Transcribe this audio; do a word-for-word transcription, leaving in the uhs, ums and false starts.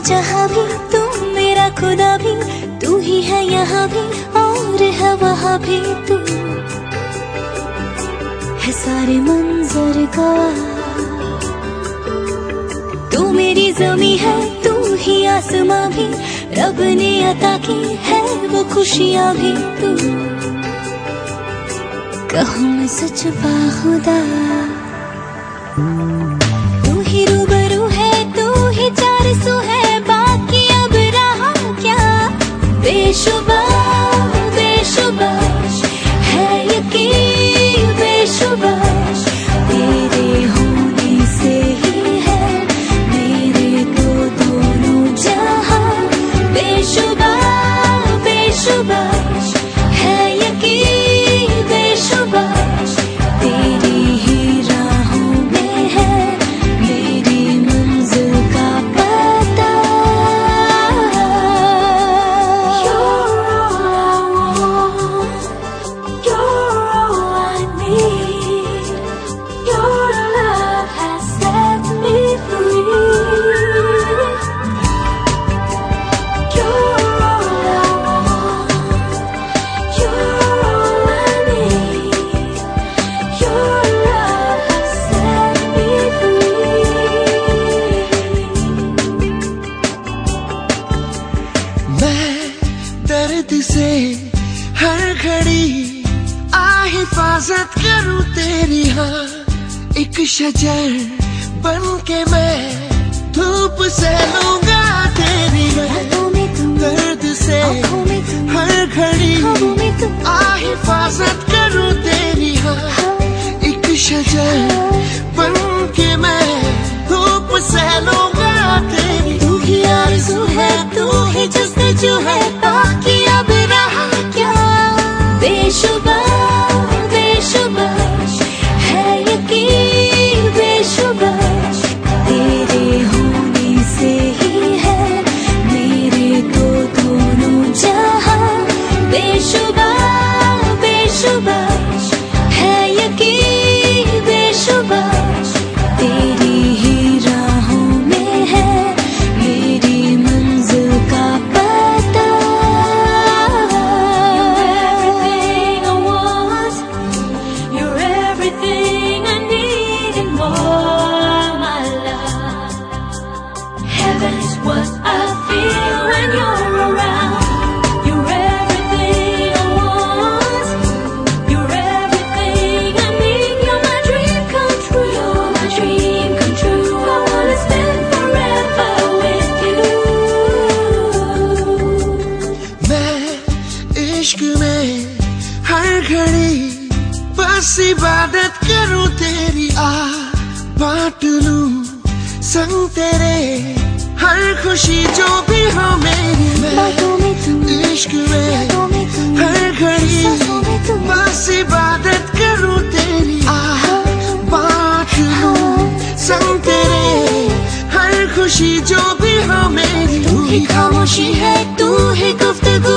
जहाँ भी, तू मेरा खुदा भी, तू ही है यहाँ भी और है वहाँ भी। तू है सारे मंजर का, तू मेरी ज़मीं है, तू ही आसमां भी, रब ने अता की है वो खुशियाँ भी। तू कहूँ मैं सच बाखुदा, तू ही रूबरू है, तू ही चार सू है, बाकी अब रहा क्या। बेशुबा बेशुबा है यकीन, बेशुबा तेरे होने से ही है मेरे तो दोनों जहां। बेशुबा बेशुबा है यकीन, बेशुबा तेरी ही राहों में है मेरी मंजिल का पता। You're all I want, you're all I need, your love has set me free. You're all I want, you're all I need, your love has set me free. मैं दर्द से हर घड़ी आ हिफाजत करूं तेरी, हाँ एक शजर बन के मैं धूप से लूंगा तेरी। मैं बातों में तू, दर्द से आँखों में तू, हर घड़ी ख्वाबों में तू, आ हिफाजत करूं तेरी, हाँ एक शजर बन के मैं धूप से लूंगा तेरी। तू ही आरज़ू है, तू ही जस्तजू है, बाकी अब रहा क्या। बेशुबा बेशुबा है यकीन, बेशुबा तेरे होने से ही है मेरे तो दोनों जहां। बेशुबा बेशुबा है यकीन, बेशुबा तेरी ही राहों में है मेरी मंजिल का पता। You're everything I want, you're everything I need and more, my love. Heaven is what I feel when you're around. You're everything I want, you're everything I need, you're my dream come true, you're my dream come true. I wanna spend forever with you. मैं इश्क में हर घड़ी बस इबादत करूं तेरी, आ बांट लूं संग तेरे हर खुशी जो भी हो मेरी। बातों में तू, मैं इश्क में यादों में तू, हर घड़ी सांसों में तू, बस इबादत करूं तेरी, आ बांट लूं संग तेरे हर खुशी जो भी हो मेरी। तू ही खामोशी है, तू ही गुफ्तगू